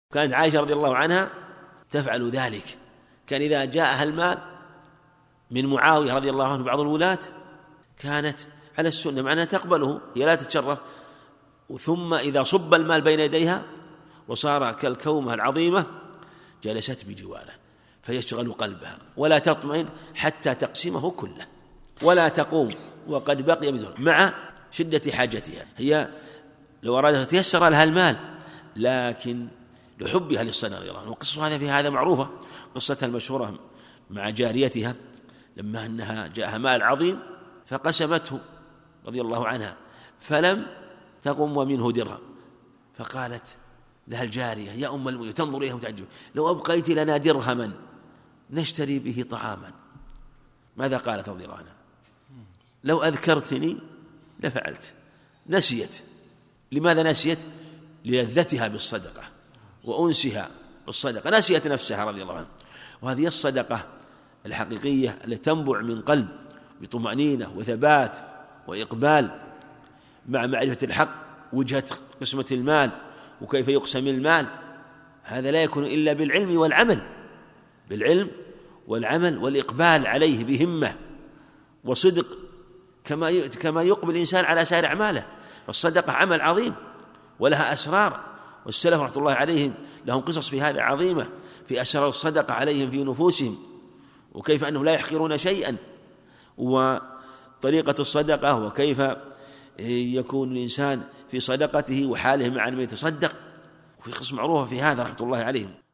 كانت عائشة رضي الله عنها تفعل ذلك. كان إذا جاءها المال من معاوية رضي الله عنه بعض الولاة كانت على السنة، معناها تقبله، هي لا تتشرف. ثم إذا صب المال بين يديها وصار كالكومة العظيمة جلست بجواره فيشغل قلبها ولا تطمئن حتى تقسمه كله، ولا تقوم وقد بقي بدون، مع شدة حاجتها. هي لو أرادت تيسر لها المال، لكن لحبها للصدقة رضي الله عنها. وقصة هذا في هذا معروفة، قصتها المشهورة مع جاريتها لما أنها جاءها مال عظيم فقسمته رضي الله عنها فلم تقم ومنه درهم، فقالت لها الجارية يا أم المؤمنين تنظر إليه وتعجب لو أبقيت لنا درهما نشتري به طعاما. ماذا قالت رضي الله عنها؟ لو أذكرتني لفعلت. نسيت. لماذا نسيت؟ للذتها بالصدقة وأنسها بالصدقة، نسيت نفسها رضي الله عنها. وهذه الصدقة الحقيقية التي تنبع من قلب بطمأنينة وثبات وإقبال مع معرفة الحق، وجهة قسمة المال وكيف يقسم المال. هذا لا يكون إلا بالعلم والعمل، بالعلم والعمل والإقبال عليه بهمة وصدق، كما يقبل الإنسان على سائر أعماله. فالصدقة عمل عظيم ولها أسرار، والسلف رحمة الله عليهم لهم قصص في هذا عظيمة، في أسرار الصدقة عليهم في نفوسهم، وكيف أنهم لا يحقرون شيئا، وطريقة الصدقة، وكيف يكون الإنسان في صدقته وحاله مع من يتصدق. وفي قصص معروفة في هذا رحمة الله عليهم.